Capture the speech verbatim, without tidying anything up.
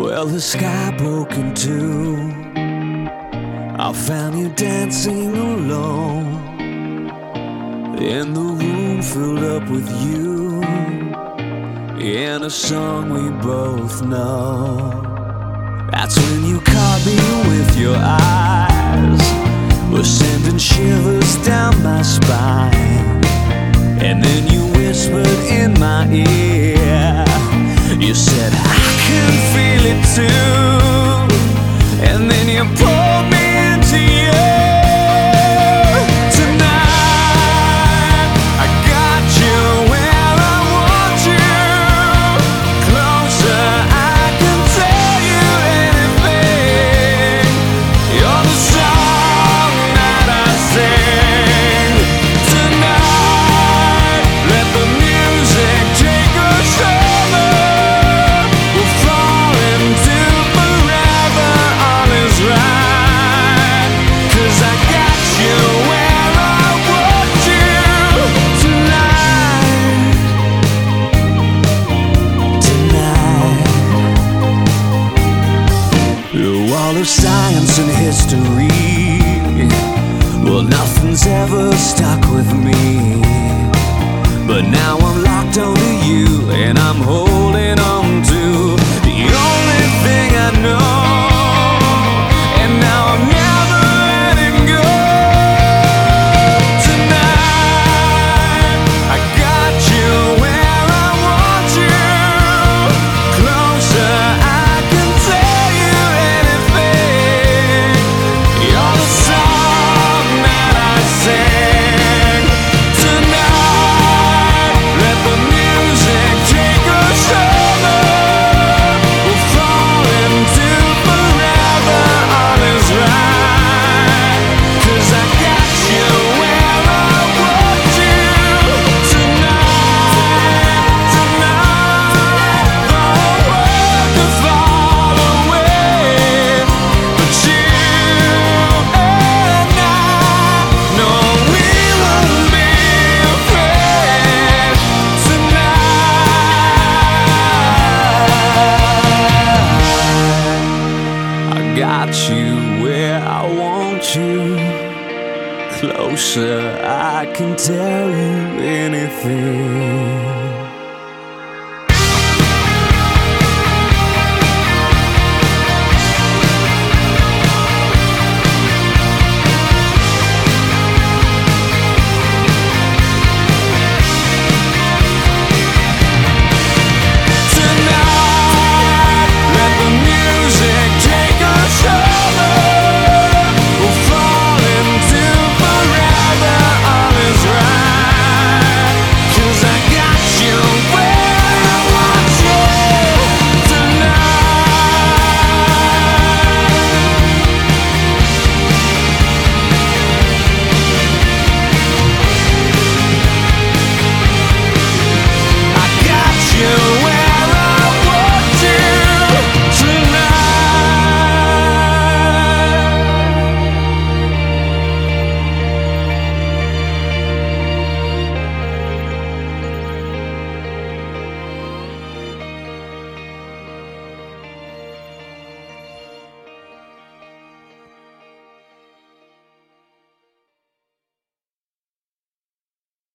Well, the sky broke in two. I found you dancing alone in the room filled up with you, in a song we both know. That's when you caught me with your eyes, were sending shivers down my spine. And then you whispered in my ear, you said, I can feel it too. And then you pulled me into you. Tonight I got you where I want you. Closer, I can tell you anything. You're the song that I sing. Tonight, let the music take us over. We'll fall into forever, all is right. 'Cause I got you where I want you. Tonight, tonight. Through all of science and history, well, nothing's ever stuck with me. But now I'm locked onto you, and I'm holding on to the only thing I know. And now I'm never letting go. Tonight I got you where I want you. Closer, I can tell you anything. You're the song that I sing. Tonight, let the music take us over. We'll fall into forever, all is right. 'Cause I got you where I want you. Tonight, tonight, the whole world could fall away, but you and I know we won't be afraid. Tonight I got you where I want you. Closer, I can tell you anything.